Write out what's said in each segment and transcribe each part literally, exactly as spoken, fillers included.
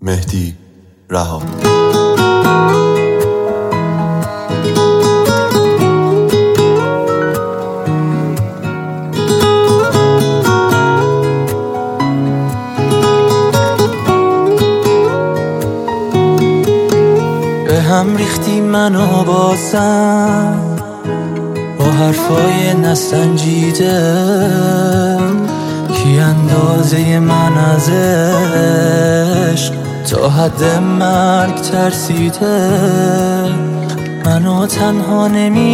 مهدی رها. به هم ریختی منو بازم با حرفای نسنجیده، کی اندازه من از عشق تا حد مرگ ترسیده. منو تنها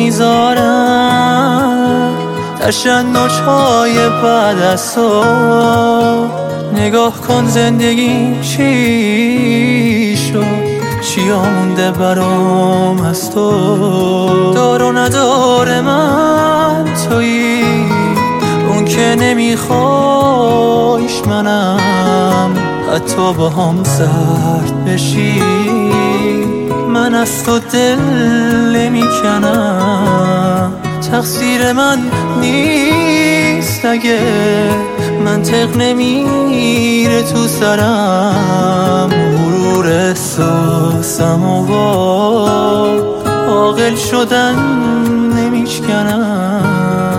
نمیذارم تشنج‌های بعد از تو. نگاه کن زندگی چی شد، چیا مونده برام از تو. دار و ندار من تویی، اون که نمیخوایش منم، حتی با هم سرد بشی. من از تو دل نمیکنم، تقصیر من نیست اگه منطق نمیره تو سرم. غرور احساسم و با عاقل شدن نمیشکنم.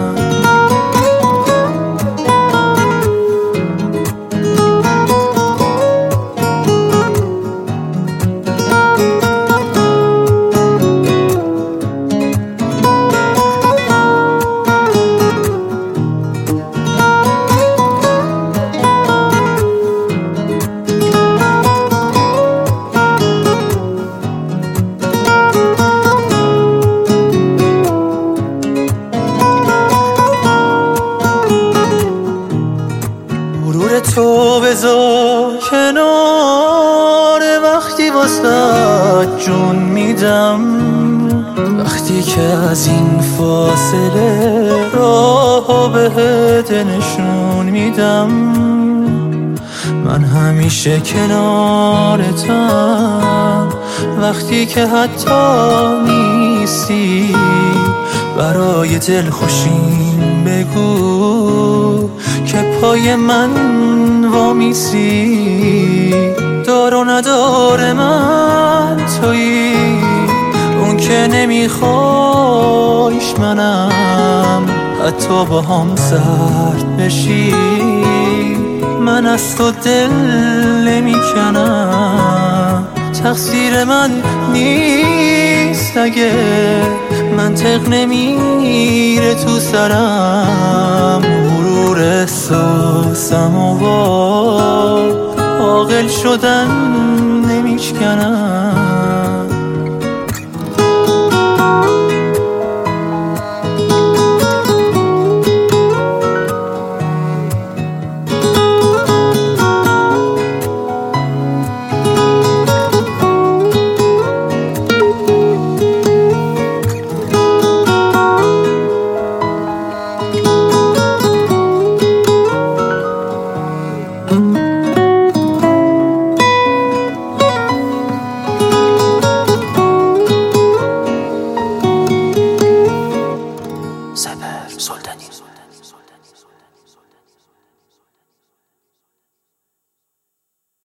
تو بذار کنار، وقتی واسه جون میدم، وقتی که از این فاصله راه بهت نشون میدم. من همیشه کنارتم، وقتی که حتی نیستی. برای دل خوشین بگو که پای من وامیسی. دار و ندار من تویی، اون که نمیخوایش منم، حتی با هم سرد بشی. من از تو دل نمیکنم، تقصیر من نیست اگه منطق نمیره تو سرم. غرور احساسم و با عاقل شدن نمیشکنم.